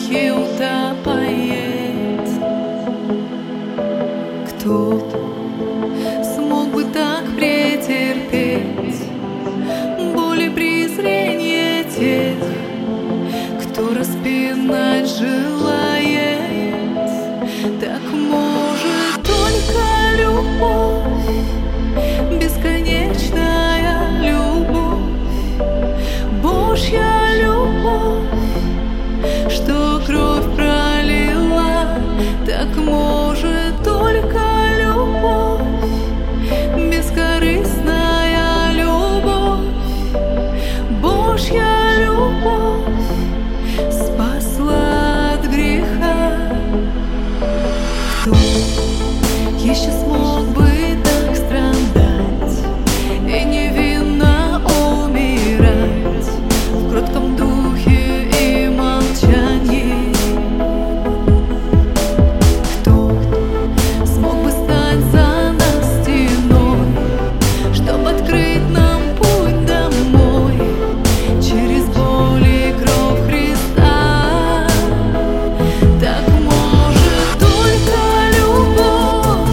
духе утопает. Кто смог бы так претерпеть боль и презрение тех, кто распинать желает? Так может только любовь, бесконечная любовь, Божья любовь, что кровь пролила. Так может только любовь, бескорыстная любовь, Божья любовь спасла от греха. Кто еще смог бы так страдать и невинно умирать в кротком духе и молчании? Кто смог бы стать за нас стеной, чтоб открыть нам путь домой через боль и кровь Христа? Так может только любовь,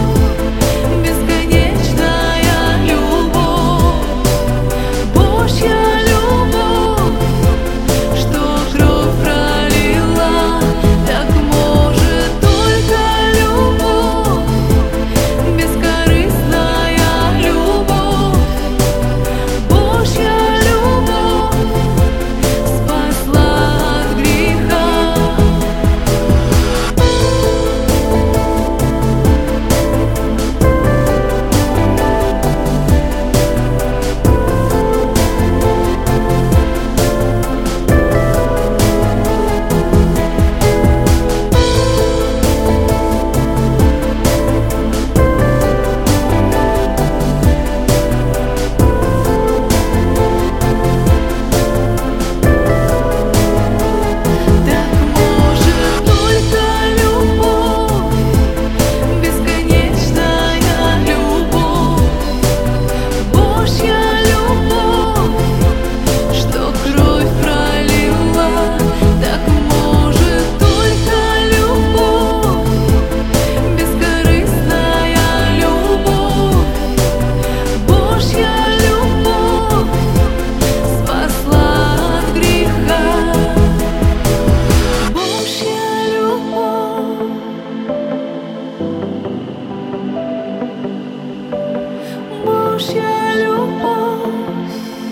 бесконечная любовь, Божья любовь, что кровь пролила. Так может только любовь, бескорыстная любовь, Божья любовь спасла от греха. Так может только любовь, бесконечная любовь, Божья любовь, что кровь пролила. Так может только любовь, бескорыстная любовь, Божья любовь спасла от греха. Божья любовь, Божья любовь.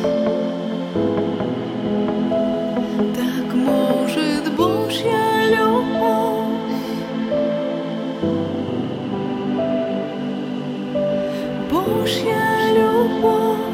Так может Божья любовь, Божья любовь.